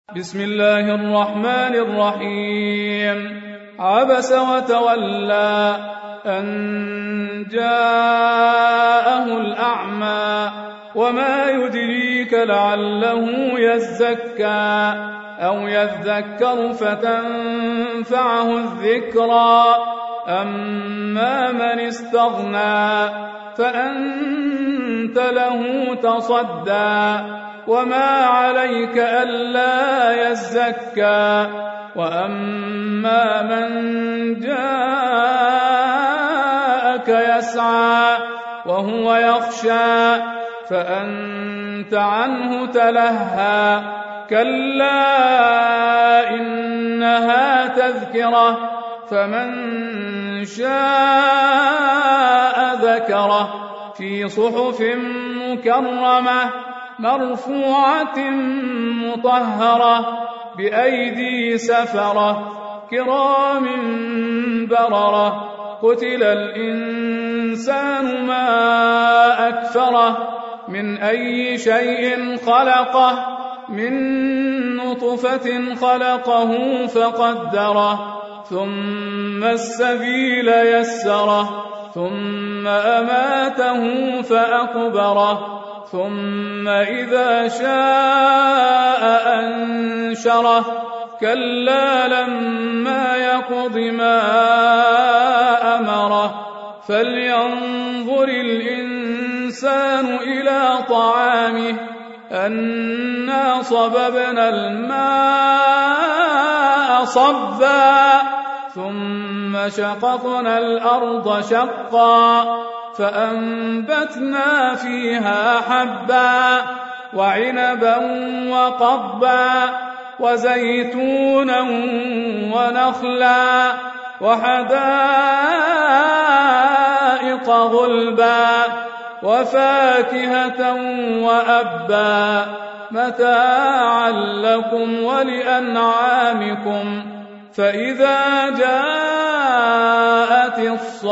بسم الله الرحمن الرحيم. عبس وتولى أن جاءه الأعمى وما يدريك لعله يزكى أو يذكر فتنفعه الذكرى أما من استغنى فأنت له تصدى وما عليك ألا يزكى وأما من جاءك يسعى وهو يخشى فأنت عنه تلهى كلا إنها تذكرة فمن شاء ذكره في صحف مكرمة مرفوعة مطهرة بأيدي سفرة كرام بررة قتل الإنسان ما أكفره من أي شيء خلقه من نطفة خلقه فقدره ثم السبيل يسره ثم أماته فأقبره ثم إذا شاء أنشره كلا لما يقض ما أمره فلينظر الإنسان إلى طعامه أنا صببنا الماء صبا ثم شققنا الأرض شقا فأنبتنا فيها حبا وعنبا وقضبا وزيتونا ونخلا وحدائق غلبا وفاكهة وأبا متاعا لكم ولأنعامكم فإذا جاءت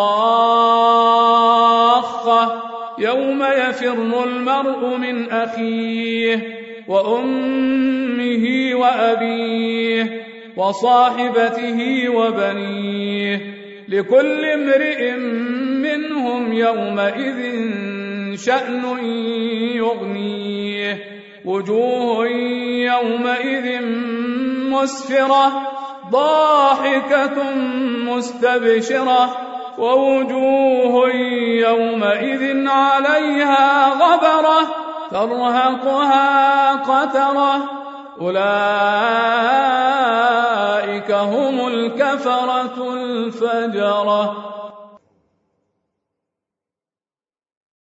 الصاخة يوم يفر المرء من أخيه وأمه وأبيه وصاحبته وبنيه لكل امرئ منهم يومئذ شأن يغنيه وجوه يومئذ مسفرة ضاحكة مستبشرة ووجوه يومئذ عليها غبرة ترهقها قترة أولئك هم الكفرة الفجرة.